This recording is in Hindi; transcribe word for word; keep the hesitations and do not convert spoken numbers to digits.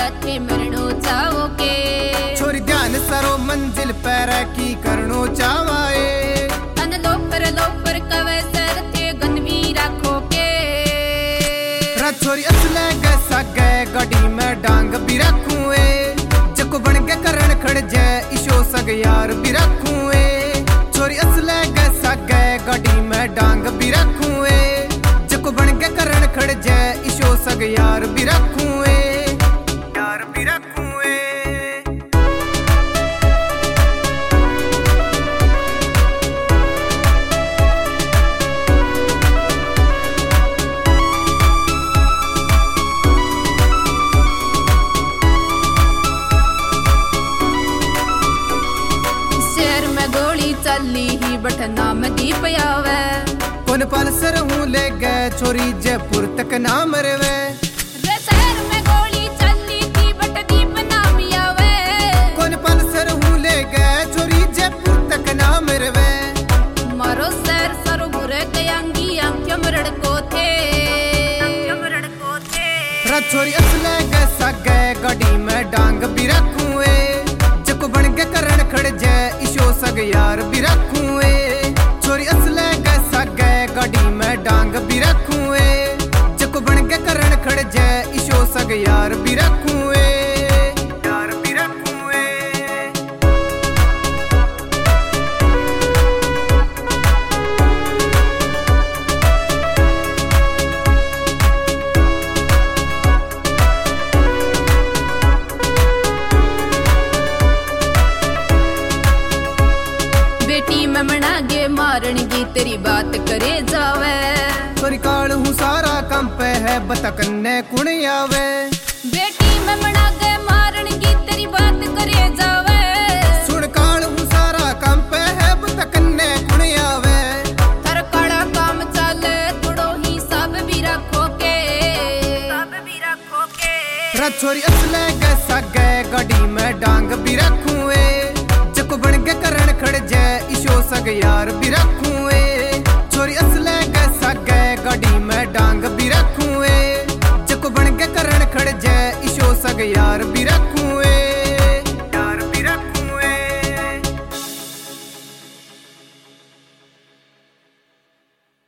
थे मरणो चाहो के। छोरी ध्यान सरो मंजिल पैर की करनो चावाए। अन लोफर लोफर कवे सर थे गंदवी राखो के। छोरी असले गैसा गए गाड़ी में डांग भी रखूए। जको बन के करण खड़ जाए इशो सग यार भी रखूए। छोरी असले गैसा गए गाड़ी में डांग भी रखूए। जको बन के करण खड़ जाए इशो सग यार भी रखूए। यार भी रखूए। चली ही बठ नाम दीप आवे। कौन पल्सर हूँ ले गए छोरी जयपुर तक नाम रवे। रे शहर में गोली चली थी बठ दीप नाम आवे। कौन पल्सर हूँ ले गए छोरी जयपुर तक नाम रवे। मारो शहर सरो बुरे कयांगी आंखें मरड़ को थे। आंखें मरड़ को थे। छोरी असले गैसा गए गाड़ी में डांग भी रखूए। जको बन के करण खड़ जाए इशो सग यार भी रखूए। छोरी असले गैसा गए गाड़ी में डांग भी रखूए। जको बन के करण खड़ जाए इशो सग यार भी रखूए। यार भी रखूए। ममनागे मारण की तेरी बात करे जावे। छोरी काल हूँ सारा काम पे है बता कन्ने कुण आवे। बेटी ममनागे मारण की तेरी बात करे जावे। सुन काल हूँ सारा काम पे है बता कन्ने कुण आवे। थर काला काम चले थोड़ो ही सब भी रखो के। सब भी रखो के। छोरी असले गैसा गए गाड़ी में डांग भी रखूए। जको बन के करण खड़ जाए इशो सग यार भी रखूए।